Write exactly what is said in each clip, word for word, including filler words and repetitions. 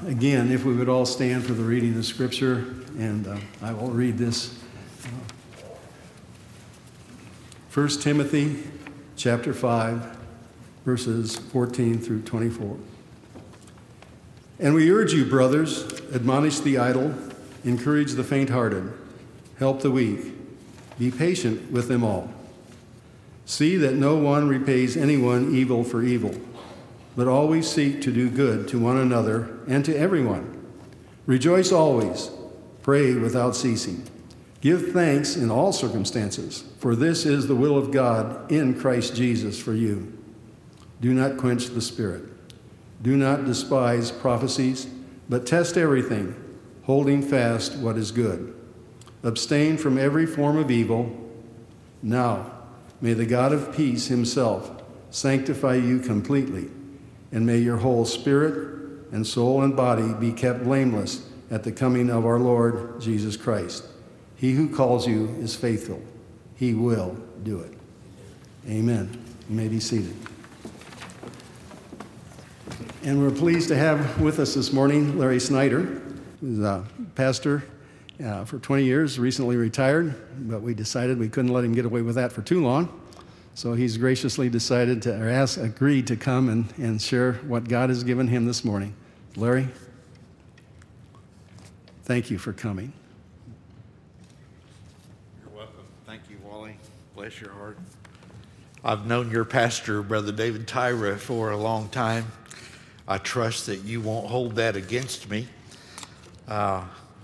again, if we would all stand for the reading of Scripture, and uh, I will read this. Uh, First Timothy chapter five, verses fourteen through twenty-four. And we urge you, brothers, admonish the idle, encourage the faint-hearted, help the weak, be patient with them all. See that no one repays anyone evil for evil, but always seek to do good to one another and to everyone. Rejoice always, pray without ceasing. Give thanks in all circumstances, for this is the will of God in Christ Jesus for you. Do not quench the Spirit. Do not despise prophecies, but test everything, holding fast what is good. Abstain from every form of evil. Now, may the God of peace himself sanctify you completely, and may your whole spirit and soul and body be kept blameless at the coming of our Lord Jesus Christ. He who calls you is faithful. He will do it. Amen. You may be seated. And we're pleased to have with us this morning Larry Snyder, who's a pastor uh, for twenty years, recently retired, but we decided we couldn't let him get away with that for too long. So he's graciously decided to, or asked, agreed to come and, and share what God has given him this morning. Larry, thank you for coming. You're welcome. Thank you, Wally. Bless your heart. I've known your pastor, Brother David Tyra, for a long time. I trust that you won't hold that against me. Uh,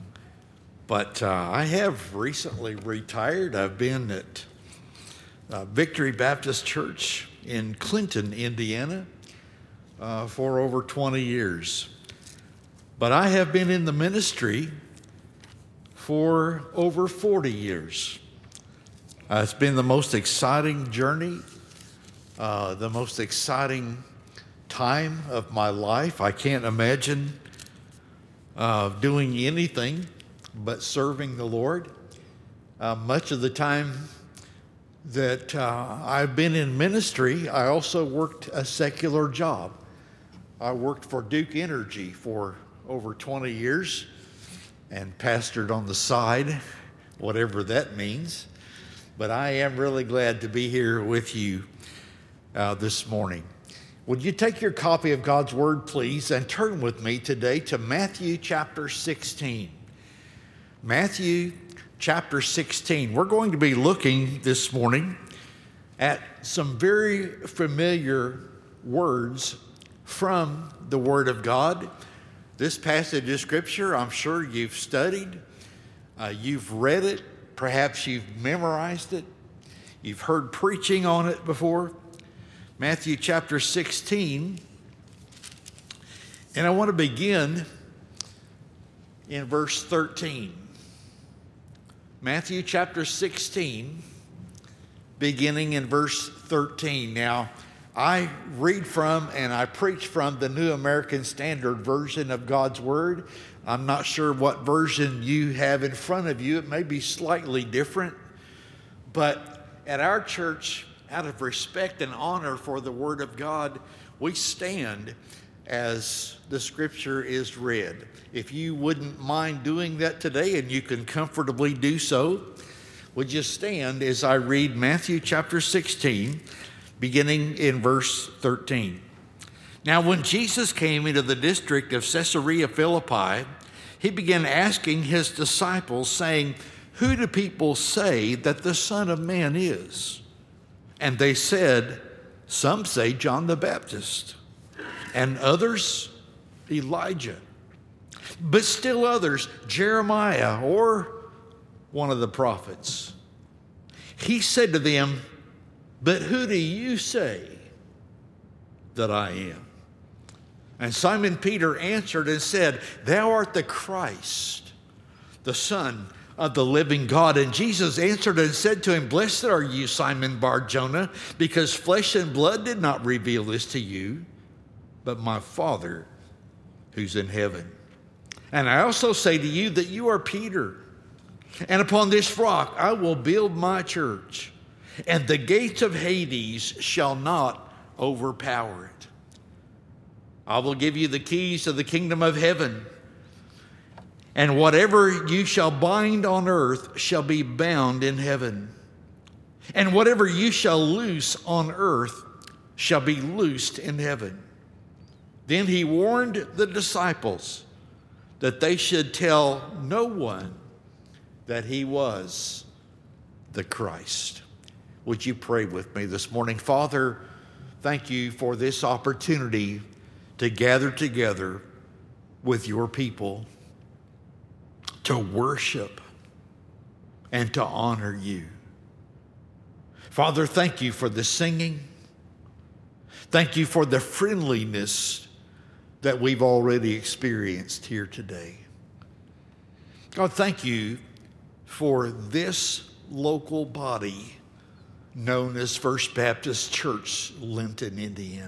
but uh, I have recently retired. I've been at uh, Victory Baptist Church in Clinton, Indiana, uh, for over twenty years. But I have been in the ministry for over forty years. Uh, it's been the most exciting journey, uh, the most exciting time of my life. I can't imagine uh, doing anything but serving the Lord. Uh, much of the time that uh, I've been in ministry, I also worked a secular job. I worked for Duke Energy for over twenty years and pastored on the side, whatever that means. But I am really glad to be here with you uh, this morning. Would you take your copy of God's Word, please, and turn with me today to Matthew chapter sixteen. Matthew chapter sixteen. We're going to be looking this morning at some very familiar words from the Word of God. This passage of Scripture, I'm sure you've studied, uh, you've read it, perhaps you've memorized it, you've heard preaching on it before. Matthew chapter sixteen, and I want to begin in verse thirteen. Matthew chapter sixteen, beginning in verse thirteen. Now, I read from and I preach from the New American Standard Version of God's Word. I'm not sure what version you have in front of you. It may be slightly different, but at our church, out of respect and honor for the Word of God, we stand as the Scripture is read. If you wouldn't mind doing that today, and you can comfortably do so, would you stand as I read Matthew chapter sixteen, beginning in verse thirteen. Now, when Jesus came into the district of Caesarea Philippi, he began asking his disciples, saying, "Who do people say that the Son of Man is?" And they said, "Some say John the Baptist, and others Elijah, but still others Jeremiah or one of the prophets." He said to them, "But who do you say that I am?" And Simon Peter answered and said, "Thou art the Christ, the Son of the living God." And Jesus answered and said to him, "Blessed are you, Simon Bar-Jonah, because flesh and blood did not reveal this to you, but my Father who's in heaven. And I also say to you that you are Peter, and upon this rock I will build my church, and the gates of Hades shall not overpower it." I will give you the keys to the kingdom of heaven. And whatever you shall bind on earth shall be bound in heaven. And whatever you shall loose on earth shall be loosed in heaven. Then he warned the disciples that they should tell no one that he was the Christ. Would you pray with me this morning? Father, thank you for this opportunity to gather together with your people, to worship and to honor you. Father, thank you for the singing. Thank you for the friendliness that we've already experienced here today. God, thank you for this local body known as First Baptist Church, Linton, Indiana.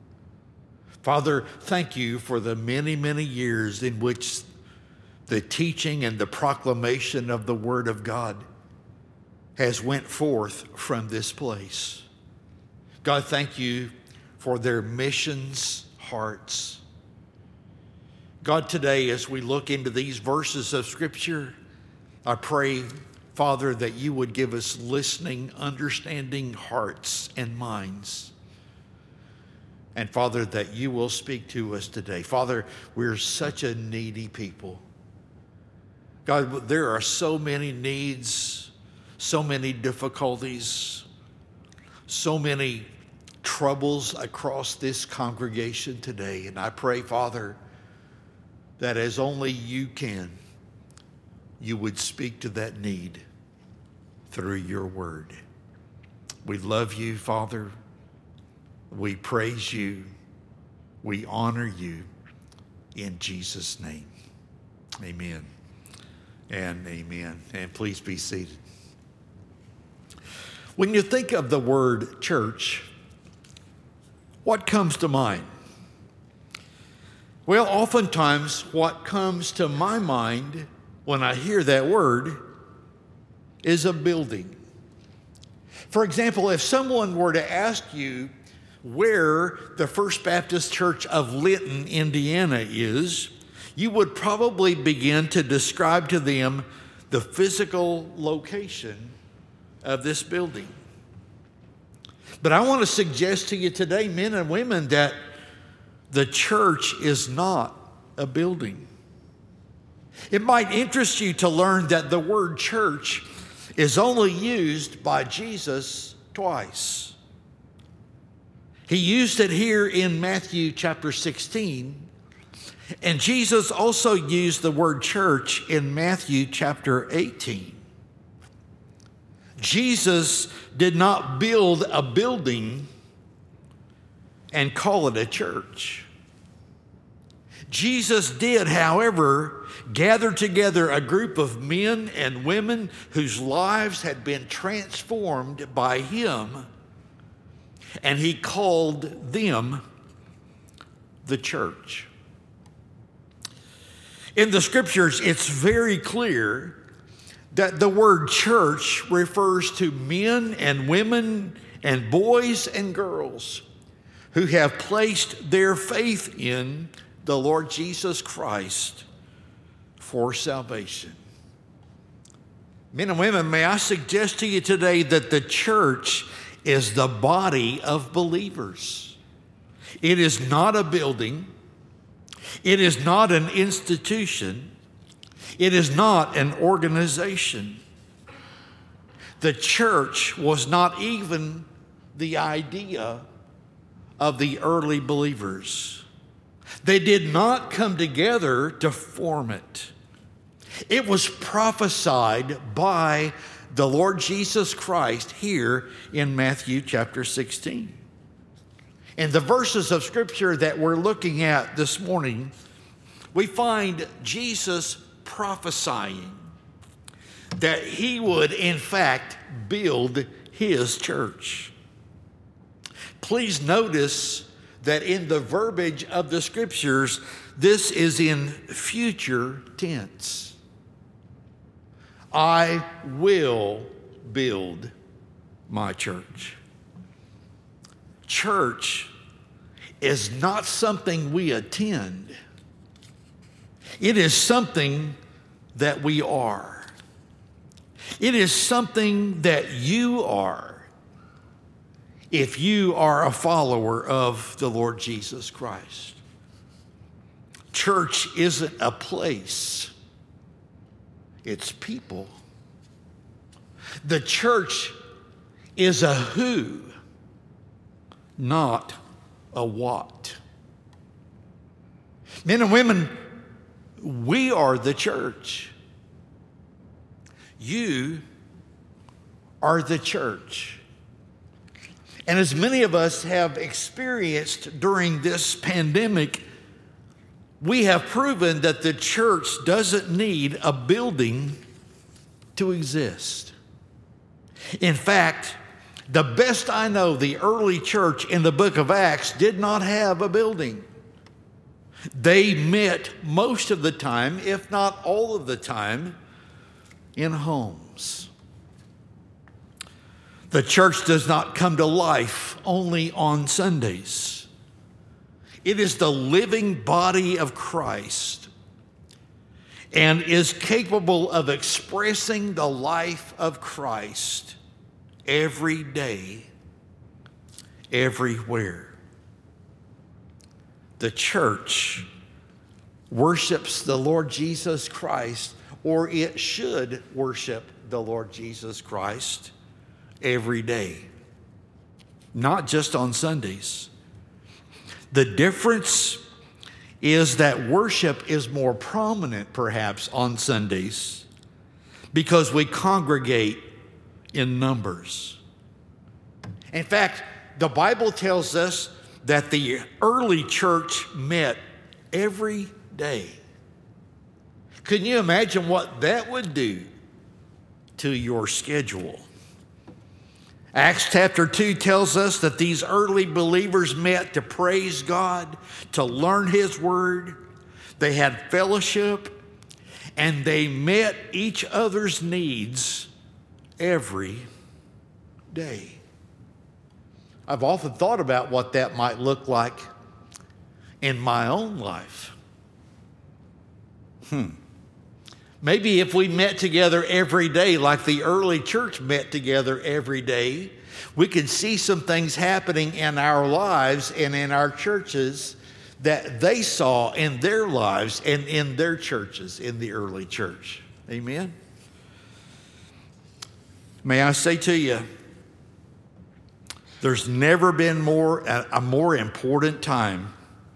Father, thank you for the many, many years in which the teaching and the proclamation of the Word of God has went forth from this place. God, thank you for their missions hearts. God, today as we look into these verses of Scripture, I pray, Father, that you would give us listening, understanding hearts and minds. And Father, that you will speak to us today. Father, we're such a needy people. God, there are so many needs, so many difficulties, so many troubles across this congregation today. And I pray, Father, that as only you can, you would speak to that need through your word. We love you, Father. We praise you. We honor you in Jesus' name. Amen and amen. And please be seated. When you think of the word church, what comes to mind? Well, oftentimes what comes to my mind when I hear that word is a building. For example, if someone were to ask you where the First Baptist Church of Linton, Indiana is, you would probably begin to describe to them the physical location of this building. But I want to suggest to you today, men and women, that the church is not a building. It might interest you to learn that the word church is only used by Jesus twice. He used it here in Matthew chapter sixteen, and Jesus also used the word church in Matthew chapter eighteen. Jesus did not build a building and call it a church. Jesus did, however, gather together a group of men and women whose lives had been transformed by him, and he called them the church. In the scriptures, it's very clear that the word church refers to men and women and boys and girls who have placed their faith in the Lord Jesus Christ for salvation. Men and women, may I suggest to you today that the church is the body of believers. It is not a building. It is not an institution. It is not an organization. The church was not even the idea of the early believers. They did not come together to form it. It was prophesied by the Lord Jesus Christ here in Matthew chapter sixteen. In the verses of Scripture that we're looking at this morning, we find Jesus prophesying that he would, in fact, build his church. Please notice that in the verbiage of the Scriptures, this is in future tense. I will build my church. Church is not something we attend. It is something that we are. It is something that you are if you are a follower of the Lord Jesus Christ. Church isn't a place, it's people. The church is a who, not a what. Men and women, we are the church. You are the church. And as many of us have experienced during this pandemic, we have proven that the church doesn't need a building to exist. In fact, the best I know, the early church in the book of Acts did not have a building. They met most of the time, if not all of the time, in homes. The church does not come to life only on Sundays. It is the living body of Christ and is capable of expressing the life of Christ every day, everywhere. The church worships the Lord Jesus Christ, or it should worship the Lord Jesus Christ every day, not just on Sundays. The difference is that worship is more prominent, perhaps, on Sundays because we congregate in numbers. In fact, the Bible tells us that the early church met every day. Can you imagine what that would do to your schedule? Acts chapter two tells us that these early believers met to praise God, to learn His word. They had fellowship, and they met each other's needs every day. I've often thought about what that might look like in my own life. Hmm. Maybe if we met together every day like the early church met together every day, we could see some things happening in our lives and in our churches that they saw in their lives and in their churches in the early church. Amen? May I say to you, there's never been more a, a more important time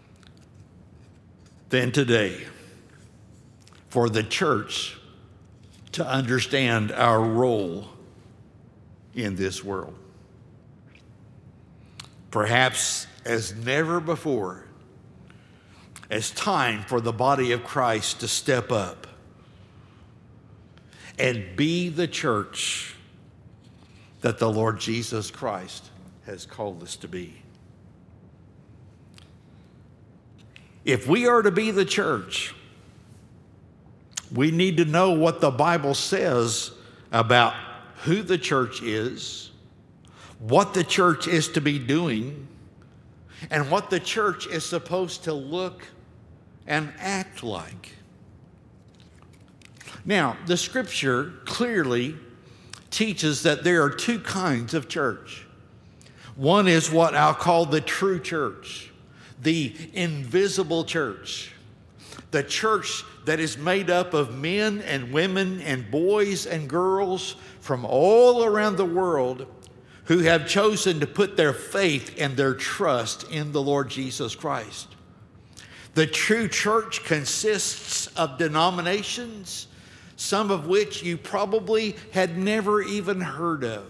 than today for the church to understand our role in this world. Perhaps as never before, it's time for the body of Christ to step up and be the church that the Lord Jesus Christ has called us to be. If we are to be the church, we need to know what the Bible says about who the church is, what the church is to be doing, and what the church is supposed to look and act like. Now, the scripture clearly teaches that there are two kinds of church. One is what I'll call the true church, the invisible church, the church that is made up of men and women and boys and girls from all around the world who have chosen to put their faith and their trust in the Lord Jesus Christ. The true church consists of denominations, some of which you probably had never even heard of,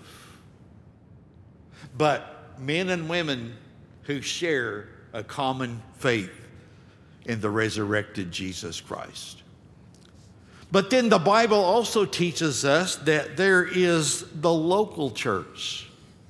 but men and women who share a common faith in the resurrected Jesus Christ. But then the Bible also teaches us that there is the local church.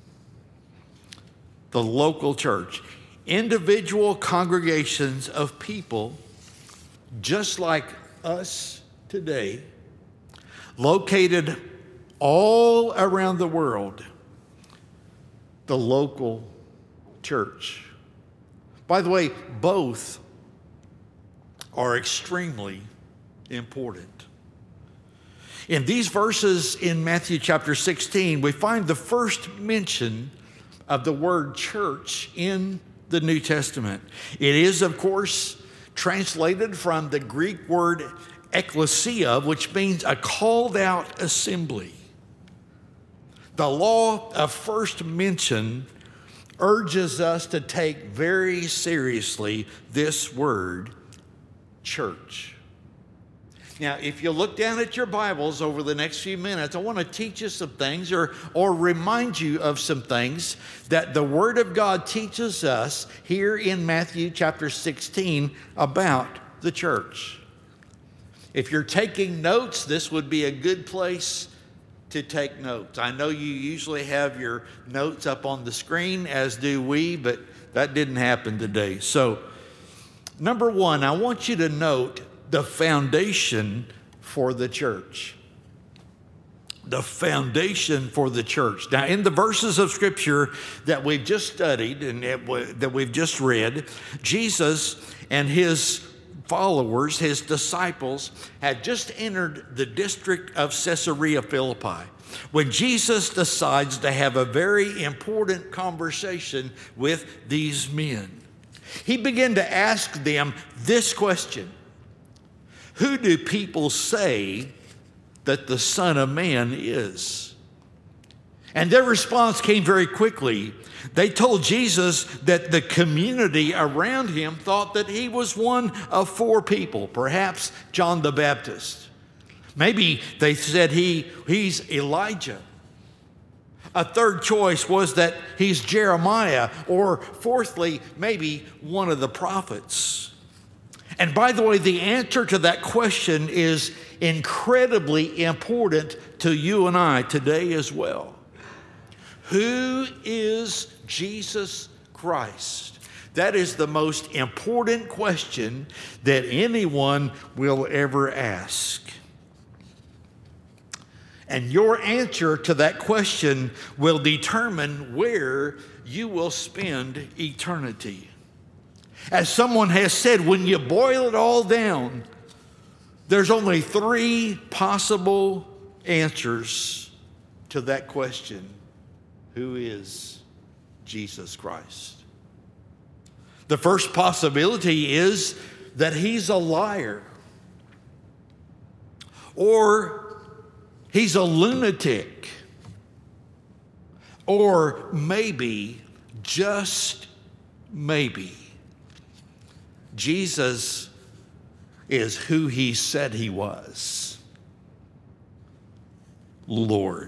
The local church. Individual congregations of people just like us today, located all around the world. The local church. By the way, both are extremely important. In these verses in Matthew chapter sixteen, we find the first mention of the word church in the New Testament. It is, of course, translated from the Greek word ekklesia, which means a called out assembly. The law of first mention urges us to take very seriously this word, church. Now, if you look down at your Bibles over the next few minutes, I want to teach you some things or, or remind you of some things that the Word of God teaches us here in Matthew chapter sixteen about the church. If you're taking notes, this would be a good place to take notes. I know you usually have your notes up on the screen, as do we, but that didn't happen today. So, number one, I want you to note the foundation for the church. The foundation for the church. Now, in the verses of Scripture that we've just studied and that we've just read, Jesus and his followers, his disciples, had just entered the district of Caesarea Philippi when Jesus decides to have a very important conversation with these men. He began to ask them this question: who do people say that the Son of Man is? And their response came very quickly. They told Jesus that the community around him thought that he was one of four people, perhaps John the Baptist. Maybe they said he, he's Elijah. A third choice was that he's Jeremiah, or fourthly, maybe one of the prophets. And by the way, the answer to that question is incredibly important to you and I today as well. Who is Jesus Christ? That is the most important question that anyone will ever ask. And your answer to that question will determine where you will spend eternity. As someone has said, when you boil it all down, there's only three possible answers to that question. Who is Jesus Christ? The first possibility is that he's a liar, or he's a lunatic, or maybe, just maybe, Jesus is who he said he was, Lord.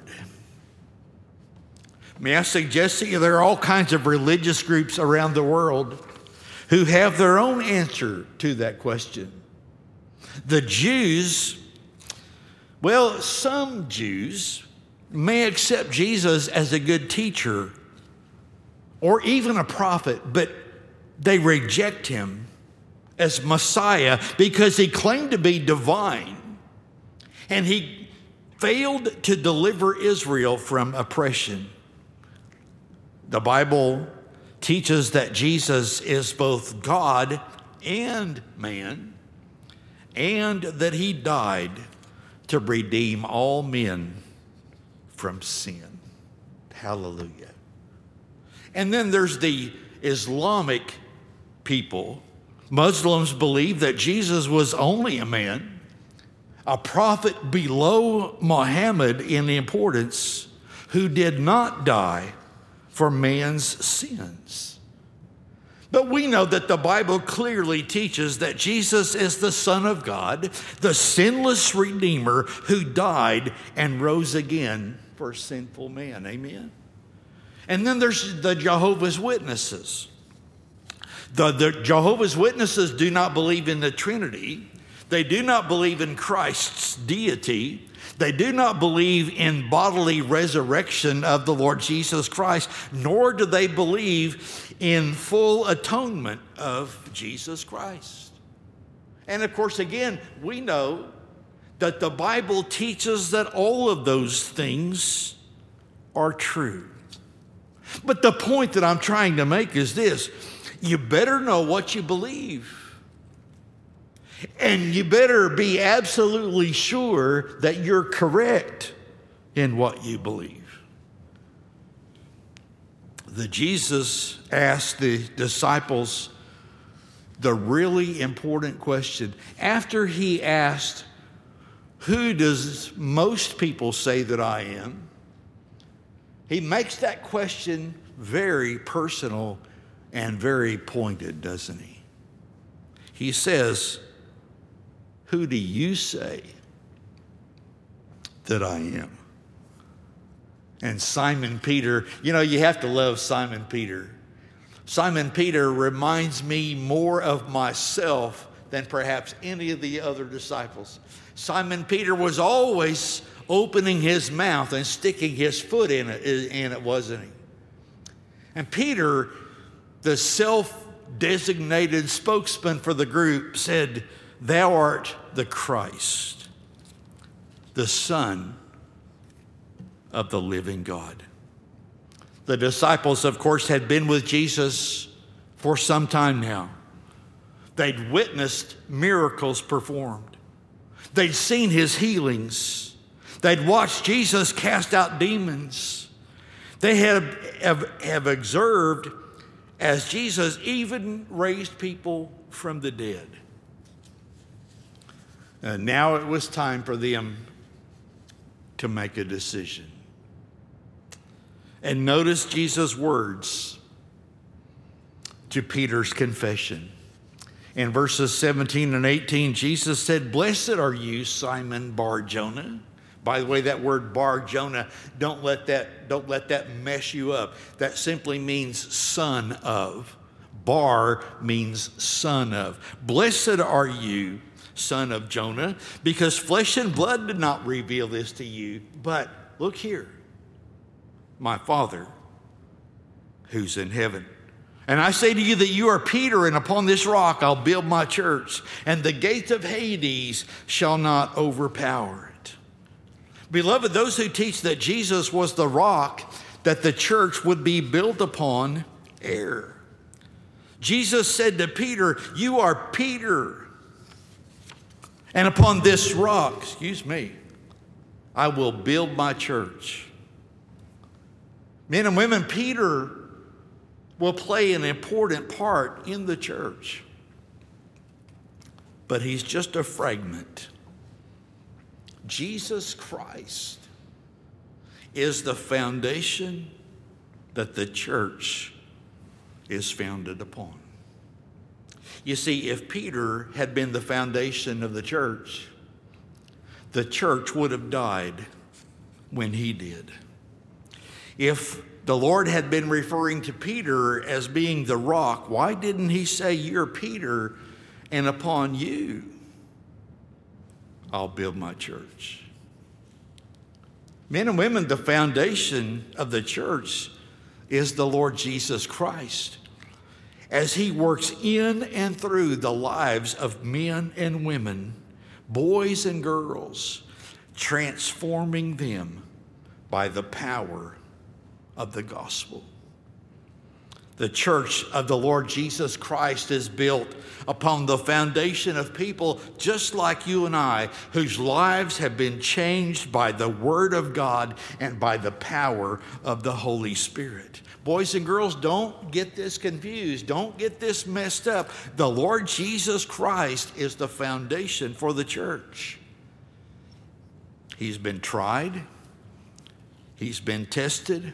May I suggest to you there are all kinds of religious groups around the world who have their own answer to that question. The Jews, well, some Jews may accept Jesus as a good teacher or even a prophet, but they reject him as Messiah because he claimed to be divine and he failed to deliver Israel from oppression. The Bible teaches that Jesus is both God and man, and that he died to redeem all men from sin. Hallelujah. And then there's the Islamic people. Muslims believe that Jesus was only a man, a prophet below Muhammad in importance, who did not die for man's sins. But we know that the Bible clearly teaches that Jesus is the Son of God, the sinless Redeemer who died and rose again for sinful man. Amen. And then there's the Jehovah's Witnesses. The, the Jehovah's Witnesses do not believe in the Trinity. They do not believe in Christ's deity. They do not believe in bodily resurrection of the Lord Jesus Christ, nor do they believe in full atonement of Jesus Christ. And of course, again, we know that the Bible teaches that all of those things are true. But the point that I'm trying to make is this: you better know what you believe. And you better be absolutely sure that you're correct in what you believe. The Jesus asked the disciples the really important question. After he asked, who does most people say that I am? He makes that question very personal and very pointed, doesn't he? He says, who do you say that I am? And Simon Peter, you know, you have to love Simon Peter. Simon Peter reminds me more of myself than perhaps any of the other disciples. Simon Peter was always opening his mouth and sticking his foot in it, in it, wasn't he? And Peter, the self-designated spokesman for the group, said, thou art the Christ, the Son of the living God. The disciples, of course, had been with Jesus for some time now. They'd witnessed miracles performed. They'd seen his healings. They'd watched Jesus cast out demons. They had, have, have observed as Jesus even raised people from the dead. And now it was time for them to make a decision. And notice Jesus' words to Peter's confession. In verses seventeen and eighteen, Jesus said, blessed are you, Simon Bar-Jonah. By the way, that word Bar-Jonah, don't let that, don't let that mess you up. That simply means son of. Bar means son of. Blessed are you, son of Jonah, because flesh and blood did not reveal this to you. But look here, my Father who's in heaven. And I say to you that you are Peter, and upon this rock I'll build my church, and the gates of Hades shall not overpower it. Beloved, those who teach that Jesus was the rock that the church would be built upon err. Jesus said to Peter, you are Peter, and upon this rock, excuse me, I will build my church. Men and women, Peter will play an important part in the church. But he's just a fragment. Jesus Christ is the foundation that the church is founded upon. You see, if Peter had been the foundation of the church, the church would have died when he did. If the Lord had been referring to Peter as being the rock, why didn't he say, you're Peter, and upon you I'll build my church? Men and women, the foundation of the church is the Lord Jesus Christ, as he works in and through the lives of men and women, boys and girls, transforming them by the power of the gospel. The church of the Lord Jesus Christ is built upon the foundation of people just like you and I, whose lives have been changed by the Word of God and by the power of the Holy Spirit. Boys and girls, don't get this confused. Don't get this messed up. The Lord Jesus Christ is the foundation for the church. He's been tried. He's been tested.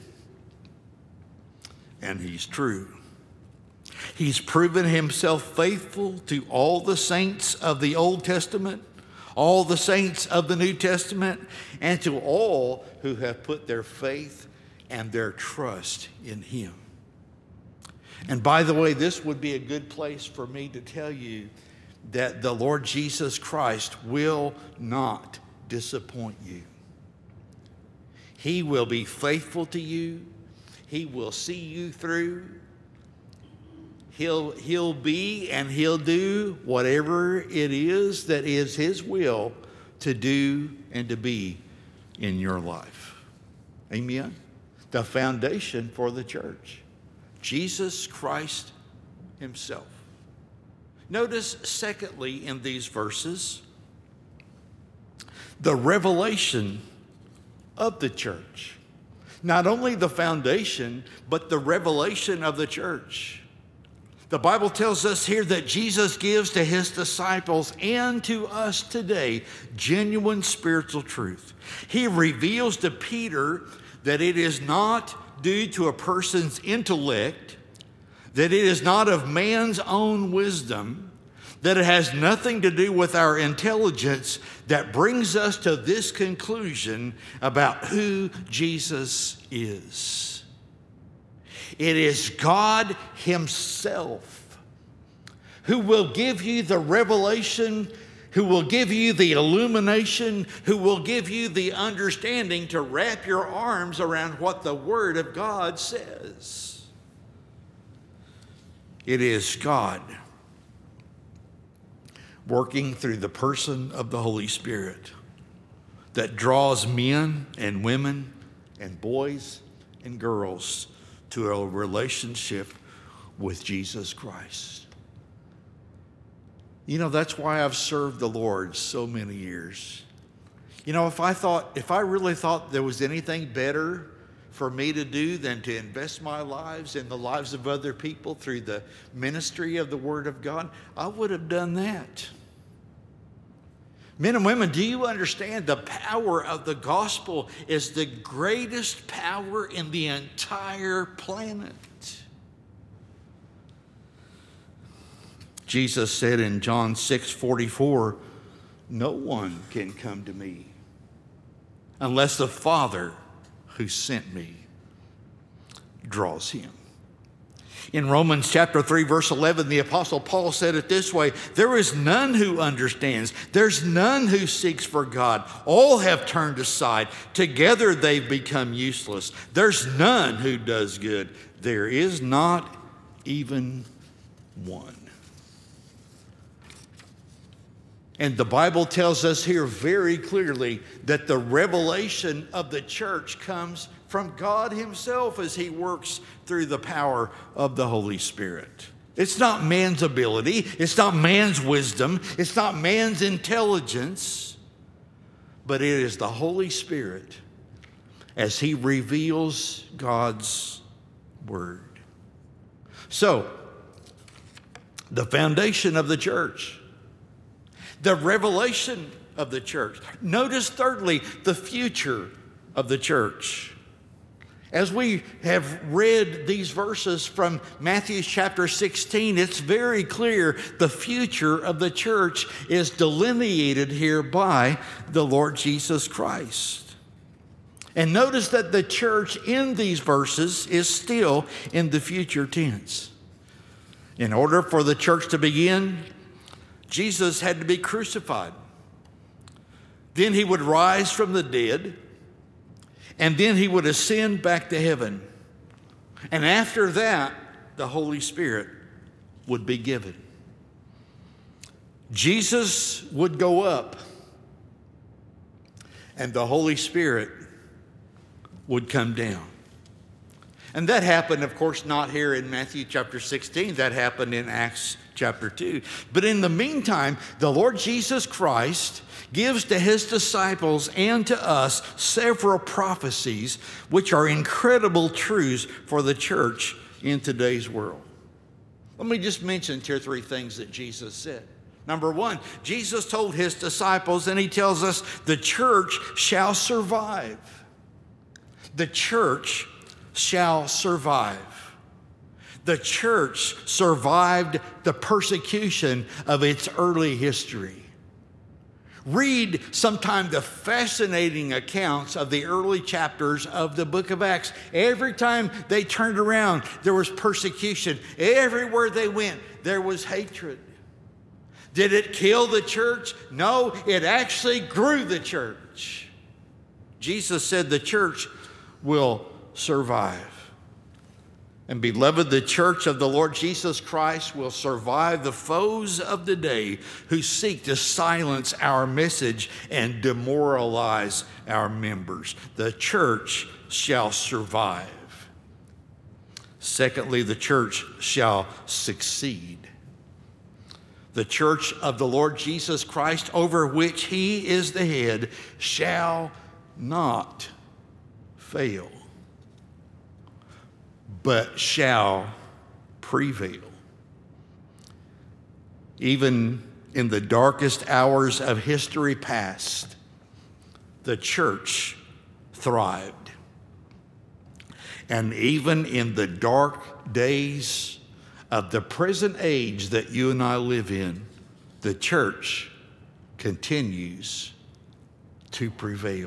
And he's true. He's proven himself faithful to all the saints of the Old Testament, all the saints of the New Testament, and to all who have put their faith and their trust in him. And by the way, this would be a good place for me to tell you that the Lord Jesus Christ will not disappoint you. He will be faithful to you. He will see you through. He'll, he'll be and he'll do whatever it is that is his will to do and to be in your life. Amen? The foundation for the church. Jesus Christ himself. Notice, secondly, in these verses, the revelation of the church. Not only the foundation, but the revelation of the church. The Bible tells us here that Jesus gives to his disciples and to us today genuine spiritual truth. He reveals to Peter that it is not due to a person's intellect, that it is not of man's own wisdom, that it has nothing to do with our intelligence that brings us to this conclusion about who Jesus is. It is God himself who will give you the revelation, who will give you the illumination, who will give you the understanding to wrap your arms around what the Word of God says. It is God working through the person of the Holy Spirit that draws men and women and boys and girls to a relationship with Jesus Christ. You know, that's why I've served the Lord so many years. You know, if I thought, if I really thought there was anything better for me to do than to invest my lives in the lives of other people through the ministry of the Word of God, I would have done that. Men and women, do you understand the power of the gospel is the greatest power in the entire planet? Jesus said in John six forty-four, no one can come to me unless the Father who sent me draws him. In Romans chapter three, verse eleven, the Apostle Paul said it this way, there is none who understands. There's none who seeks for God. All have turned aside. Together they've become useless. There's none who does good. There is not even one. And the Bible tells us here very clearly that the revelation of the church comes from God himself as he works through the power of the Holy Spirit. It's not man's ability. It's not man's wisdom. It's not man's intelligence. But it is the Holy Spirit as he reveals God's word. So, the foundation of the church. The revelation of the church. Notice, thirdly, the future of the church. As we have read these verses from Matthew chapter sixteen, it's very clear the future of the church is delineated here by the Lord Jesus Christ. And notice that the church in these verses is still in the future tense. In order for the church to begin, Jesus had to be crucified. Then he would rise from the dead, and then he would ascend back to heaven. And after that, the Holy Spirit would be given. Jesus would go up, and the Holy Spirit would come down. And that happened, of course, not here in Matthew chapter sixteen. That happened in Acts chapter two. But in the meantime, the Lord Jesus Christ gives to his disciples and to us several prophecies which are incredible truths for the church in today's world. Let me just mention two or three things that Jesus said. Number one, Jesus told his disciples, and he tells us, the church shall survive. The church shall survive. The church survived the persecution of its early history. Read sometime the fascinating accounts of the early chapters of the book of Acts. Every time they turned around, there was persecution. Everywhere they went, there was hatred. Did it kill the church? No, it actually grew the church. Jesus said the church will survive. And beloved, the church of the Lord Jesus Christ will survive the foes of the day who seek to silence our message and demoralize our members. The church shall survive. Secondly, the church shall succeed. The church of the Lord Jesus Christ, over which he is the head, shall not fail, but shall prevail. Even in the darkest hours of history past, the church thrived. And even in the dark days of the present age that you and I live in, the church continues to prevail.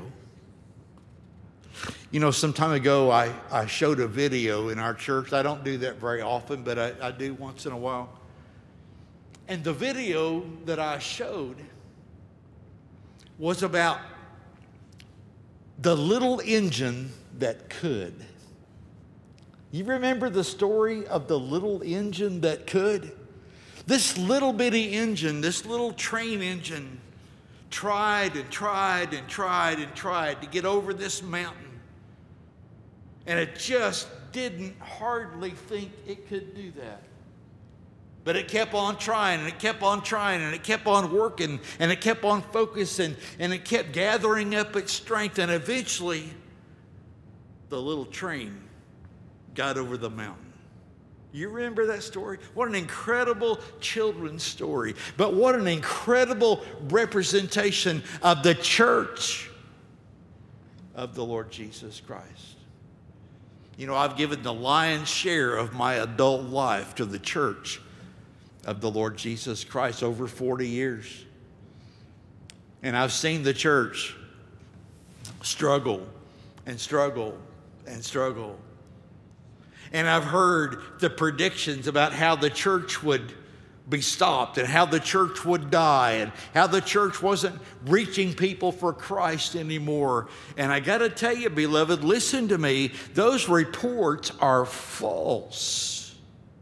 You know, some time ago, I, I showed a video in our church. I don't do that very often, but I, I do once in a while. And the video that I showed was about the little engine that could. You remember the story of the little engine that could? This little bitty engine, this little train engine, tried and tried and tried and tried to get over this mountain. And it just didn't hardly think it could do that. But it kept on trying, and it kept on trying, and it kept on working, and it kept on focusing, and it kept gathering up its strength, and eventually the little train got over the mountain. You remember that story? What an incredible children's story. But what an incredible representation of the church of the Lord Jesus Christ. You know, I've given the lion's share of my adult life to the church of the Lord Jesus Christ over forty years. And I've seen the church struggle and struggle and struggle. And I've heard the predictions about how the church would be stopped and how the church would die and how the church wasn't reaching people for Christ anymore. And I got to tell you, beloved, listen to me. Those reports are false.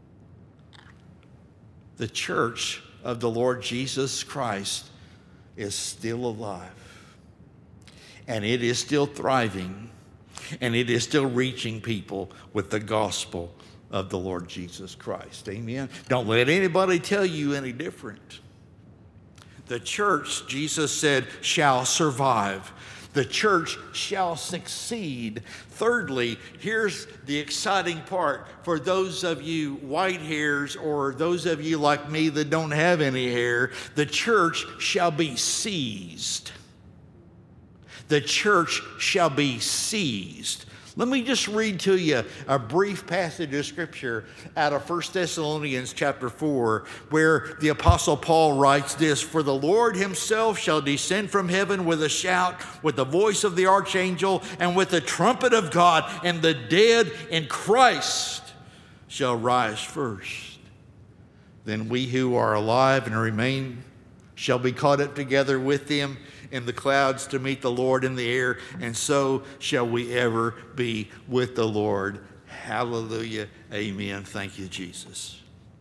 The church of the Lord Jesus Christ is still alive. And it is still thriving. And it is still reaching people with the gospel of the Lord Jesus Christ. Amen. Don't let anybody tell you any different. The church, Jesus said, shall survive. The church shall succeed. Thirdly, here's the exciting part for those of you white hairs or those of you like me that don't have any hair. The church shall be seized. The church shall be seized. Let me just read to you a brief passage of Scripture out of First Thessalonians chapter four, where the Apostle Paul writes this: "For the Lord himself shall descend from heaven with a shout, with the voice of the archangel, and with the trumpet of God, and the dead in Christ shall rise first. Then we who are alive and remain shall be caught up together with them in the clouds to meet the Lord in the air, and so shall we ever be with the Lord." Hallelujah. Amen. Thank you, Jesus.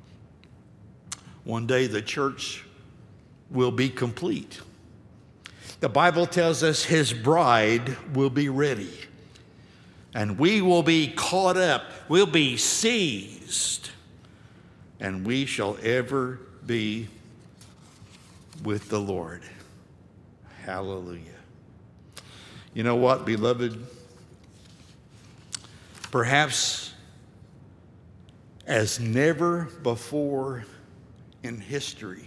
One day the church will be complete. The Bible tells us his bride will be ready, and we will be caught up. We'll be seized, and we shall ever be with the Lord. Hallelujah. You know what, beloved? Perhaps as never before in history,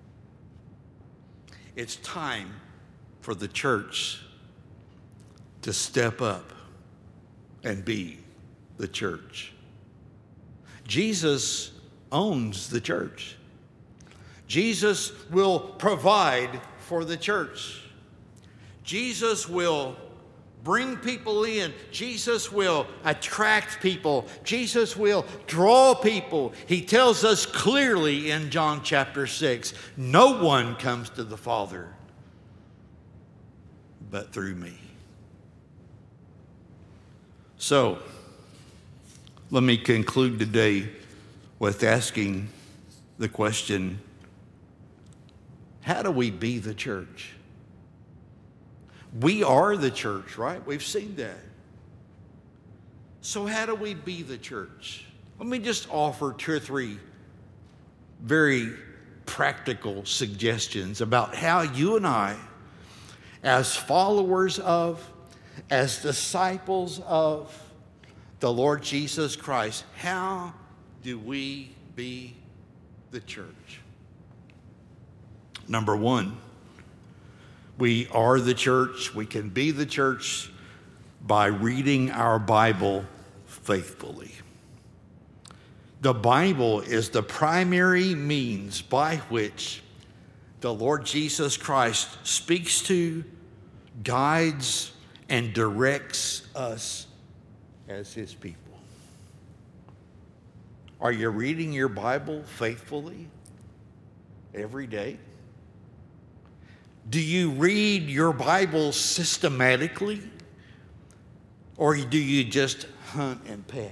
it's time for the church to step up and be the church. Jesus owns the church. Jesus will provide for the church. Jesus will bring people in. Jesus will attract people. Jesus will draw people. He tells us clearly in John chapter six, no one comes to the Father but through me. So, let me conclude today with asking the question, how do we be the church? We are the church, right? We've seen that. So how do we be the church? Let me just offer two or three very practical suggestions about how you and I, as followers of, as disciples of the Lord Jesus Christ, how do we be the church? Number one, we are the church. We can be the church by reading our Bible faithfully. The Bible is the primary means by which the Lord Jesus Christ speaks to, guides, and directs us as his people. Are you reading your Bible faithfully every day? Do you read your Bible systematically? Or do you just hunt and peck?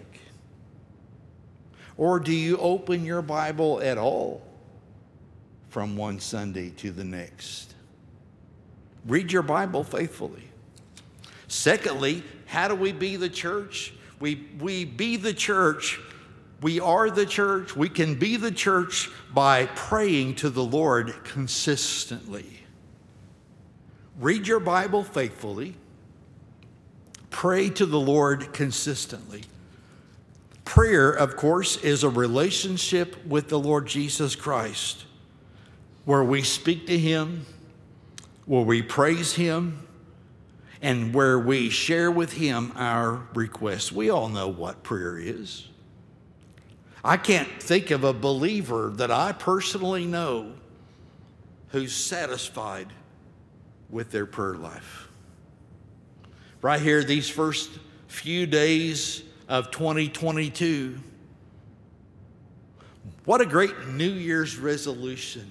Or do you open your Bible at all from one Sunday to the next? Read your Bible faithfully. Secondly, how do we be the church? We, we be the church. We are the church. We can be the church by praying to the Lord consistently. Read your Bible faithfully. Pray to the Lord consistently. Prayer, of course, is a relationship with the Lord Jesus Christ, where we speak to him, where we praise him, and where we share with him our requests. We all know what prayer is. I can't think of a believer that I personally know who's satisfied with their prayer life. Right here, these first few days of twenty twenty-two, what a great New Year's resolution.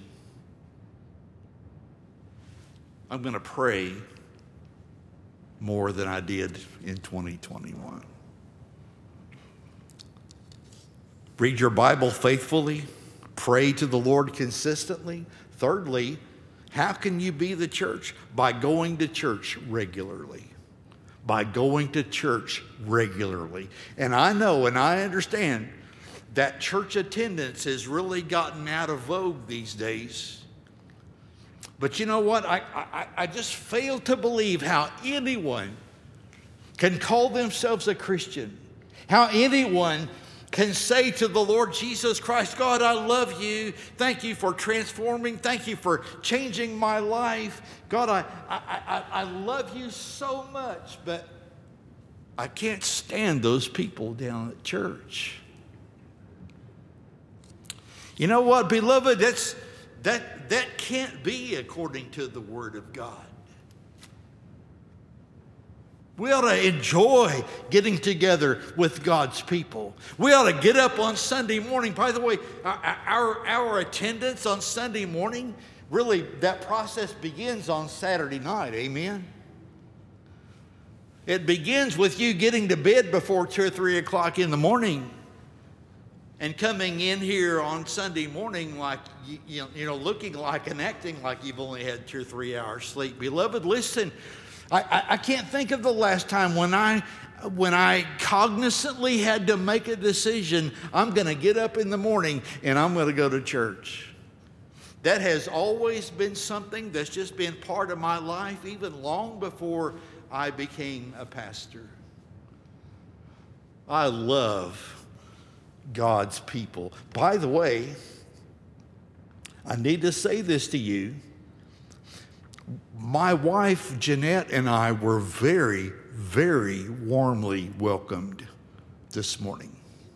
I'm going to pray more than I did in twenty twenty-one. Read your Bible faithfully. Pray to the Lord consistently. Thirdly, how can you be the church? By going to church regularly. By going to church regularly. And I know and I understand that church attendance has really gotten out of vogue these days. But you know what? I, I, I just fail to believe how anyone can call themselves a Christian, how anyone can say to the Lord Jesus Christ, God, I love you. Thank you for transforming. Thank you for changing my life. God, I, I, I, I love you so much, but I can't stand those people down at church. You know what, beloved? That's, that, that can't be according to the Word of God. We ought to enjoy getting together with God's people. We ought to get up on Sunday morning. By the way, our, our, our attendance on Sunday morning, really, that process begins on Saturday night. Amen? It begins with you getting to bed before two or three o'clock in the morning and coming in here on Sunday morning like, you know, you know, looking like and acting like you've only had two or three hours sleep. Beloved, listen. I, I, I can't think of the last time when I when I cognizantly had to make a decision, I'm going to get up in the morning and I'm going to go to church. That has always been something that's just been part of my life, even long before I became a pastor. I love God's people. By the way, I need to say this to you. My wife, Jeanette, and I were very, very warmly welcomed this morning.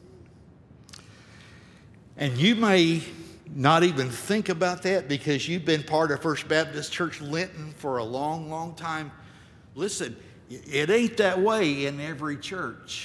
And you may not even think about that because you've been part of First Baptist Church Linton for a long, long time. Listen, it ain't that way in every church.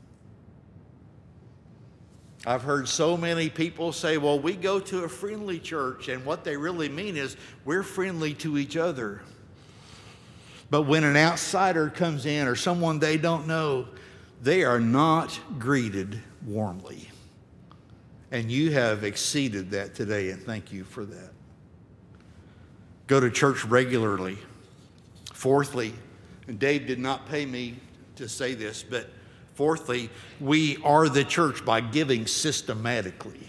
I've heard so many people say, well, we go to a friendly church, and what they really mean is we're friendly to each other. But when an outsider comes in or someone they don't know, they are not greeted warmly. And you have exceeded that today, and thank you for that. Go to church regularly. Fourthly, and Dave did not pay me to say this, but Fourthly, we are the church by giving systematically.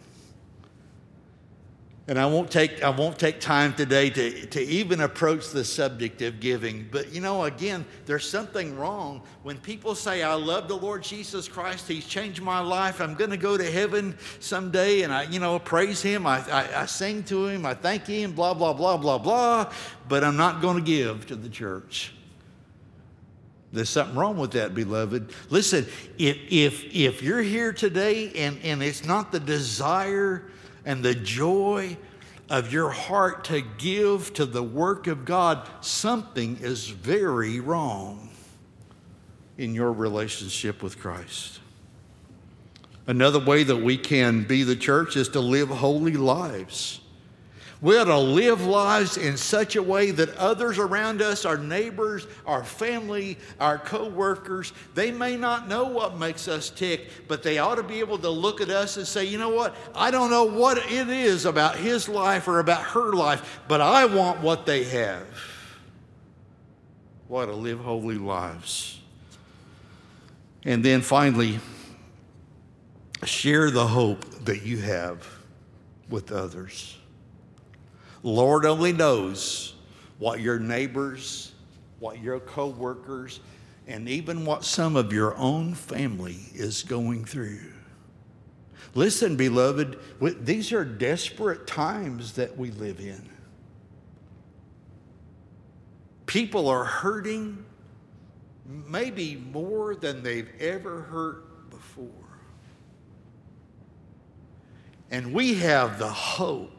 And I won't take I won't take time today to, to even approach the subject of giving. But you know, again, there's something wrong when people say, I love the Lord Jesus Christ, He's changed my life, I'm going to go to heaven someday, and I, you know, praise Him, I, I, I sing to Him, I thank Him, blah, blah, blah, blah, blah, but I'm not going to give to the church. There's something wrong with that, beloved. Listen, if if if you're here today and, and it's not the desire and the joy of your heart to give to the work of God, something is very wrong in your relationship with Christ. Another way that we can be the church is to live holy lives. We ought to live lives in such a way that others around us, our neighbors, our family, our co-workers, they may not know what makes us tick, but they ought to be able to look at us and say, you know what, I don't know what it is about his life or about her life, but I want what they have. We ought to live holy lives. And then finally, share the hope that you have with others. Lord only knows what your neighbors, what your co-workers, and even what some of your own family is going through. Listen, beloved, these are desperate times that we live in. People are hurting maybe more than they've ever hurt before. And we have the hope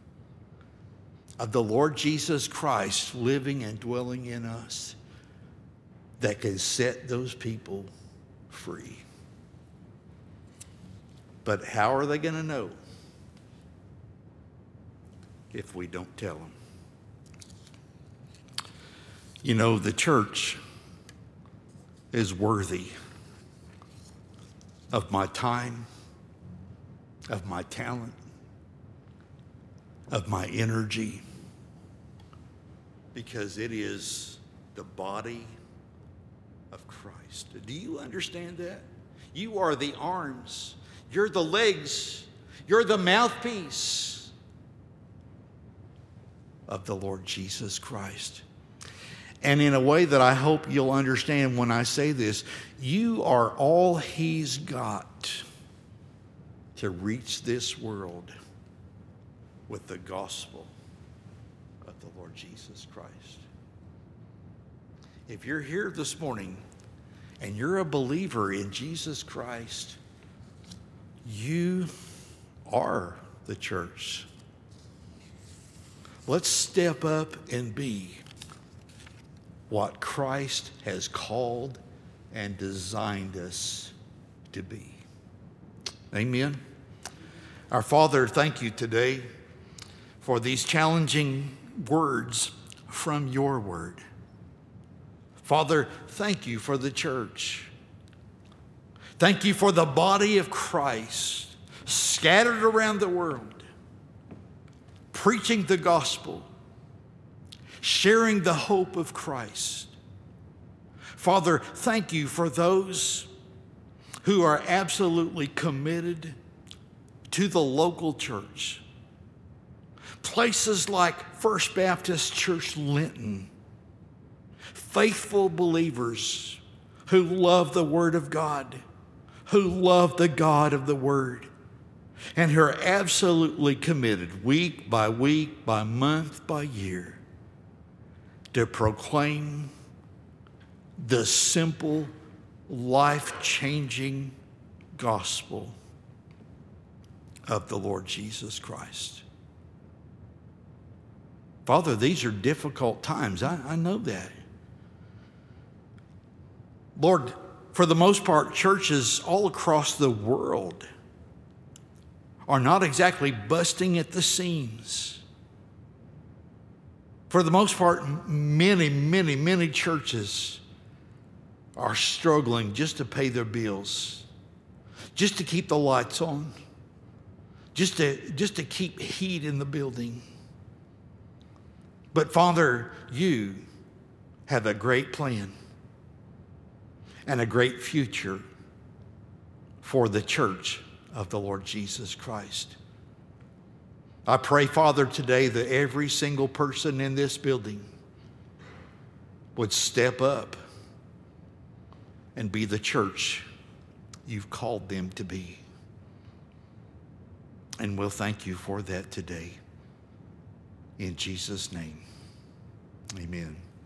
of the Lord Jesus Christ living and dwelling in us that can set those people free. But how are they going to know if we don't tell them? You know, the church is worthy of my time, of my talent, of my energy, because it is the body of Christ. Do you understand that? You are the arms, you're the legs, you're the mouthpiece of the Lord Jesus Christ. And in a way that I hope you'll understand when I say this, you are all He's got to reach this world with the gospel of the Lord Jesus Christ. If you're here this morning and you're a believer in Jesus Christ, you are the church. Let's step up and be what Christ has called and designed us to be. Amen. Our Father, thank you today for these challenging words from your word. Father, thank you for the church. Thank you for the body of Christ scattered around the world, preaching the gospel, sharing the hope of Christ. Father, thank you for those who are absolutely committed to the local church. Places like First Baptist Church Linton, faithful believers who love the Word of God, who love the God of the Word, and who are absolutely committed week by week, by month, by year, to proclaim the simple, life-changing gospel of the Lord Jesus Christ. Father, these are difficult times. I, I know that. Lord, for the most part, churches all across the world are not exactly busting at the seams. For the most part, many, many, many churches are struggling just to pay their bills, just to keep the lights on, just to, just to keep heat in the building. But Father, you have a great plan and a great future for the church of the Lord Jesus Christ. I pray, Father, today that every single person in this building would step up and be the church you've called them to be. And we'll thank you for that today. In Jesus' name, amen.